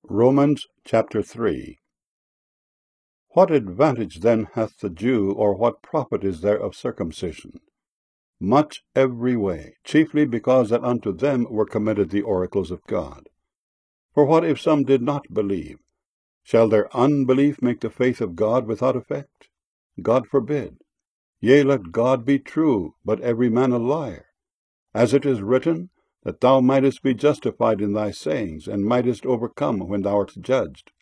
Romans chapter 3. What advantage then hath the Jew, or what profit is there of circumcision? Much every way, chiefly because that unto them were committed the oracles of God. For what if some did not believe? Shall their unbelief make the faith of God without effect? God forbid. Yea, let God be true, but every man a liar. As it is written, that thou mightest be justified in thy sayings, and mightest overcome when thou art judged.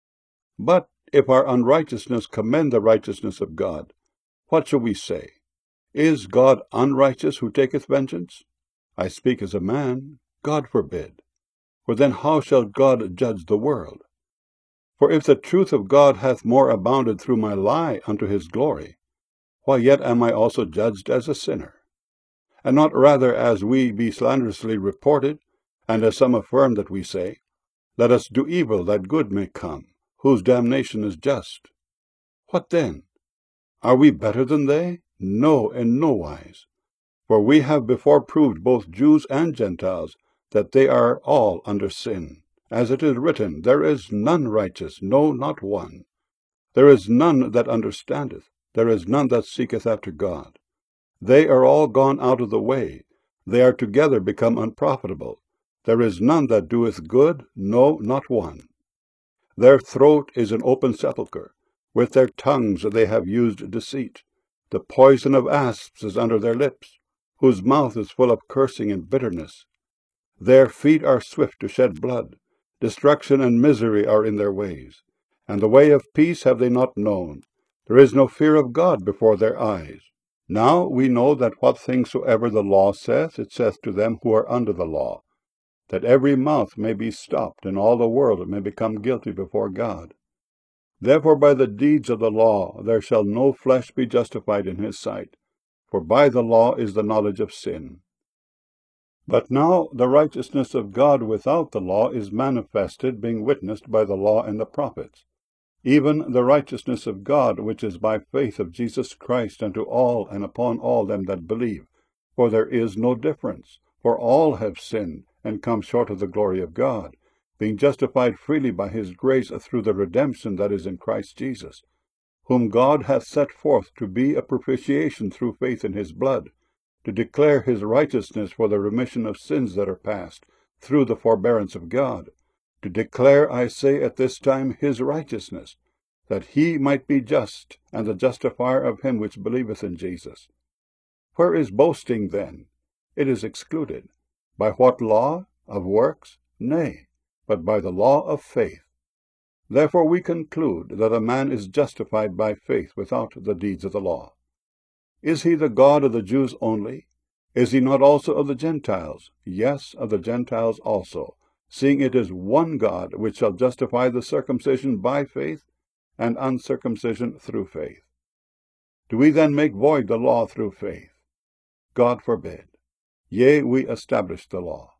But if our unrighteousness commend the righteousness of God, what shall we say? Is God unrighteous who taketh vengeance? I speak as a man. God forbid. For then how shall God judge the world? For if the truth of God hath more abounded through my lie unto his glory, why yet am I also judged as a sinner? And not rather as we be slanderously reported, and as some affirm that we say, Let us do evil that good may come, whose damnation is just. What then? Are we better than they? No, in no wise. For we have before proved both Jews and Gentiles that they are all under sin. As it is written, There is none righteous, no, not one. There is none that understandeth, there is none that seeketh after God. They are all gone out of the way, they are together become unprofitable. There is none that doeth good, no, not one. Their throat is an open sepulchre, with their tongues they have used deceit. The poison of asps is under their lips, whose mouth is full of cursing and bitterness. Their feet are swift to shed blood, destruction and misery are in their ways, and the way of peace have they not known. There is no fear of God before their eyes. Now we know that what things soever the law saith, it saith to them who are under the law, that every mouth may be stopped, and all the world may become guilty before God. Therefore by the deeds of the law there shall no flesh be justified in his sight, for by the law is the knowledge of sin. But now the righteousness of God without the law is manifested, being witnessed by the law and the prophets, even the righteousness of God, which is by faith of Jesus Christ unto all and upon all them that believe. For there is no difference, for all have sinned, and come short of the glory of God, being justified freely by his grace through the redemption that is in Christ Jesus, whom God hath set forth to be a propitiation through faith in his blood, to declare his righteousness for the remission of sins that are past, through the forbearance of God, to declare, I say, at this time his righteousness, that he might be just, and the justifier of him which believeth in Jesus. Where is boasting then? It is excluded. By what law? Of works? Nay, but by the law of faith. Therefore we conclude that a man is justified by faith without the deeds of the law. Is he the God of the Jews only? Is he not also of the Gentiles? Yes, of the Gentiles also, seeing it is one God which shall justify the circumcision by faith, and uncircumcision through faith. Do we then make void the law through faith? God forbid. Yea, we establish the law.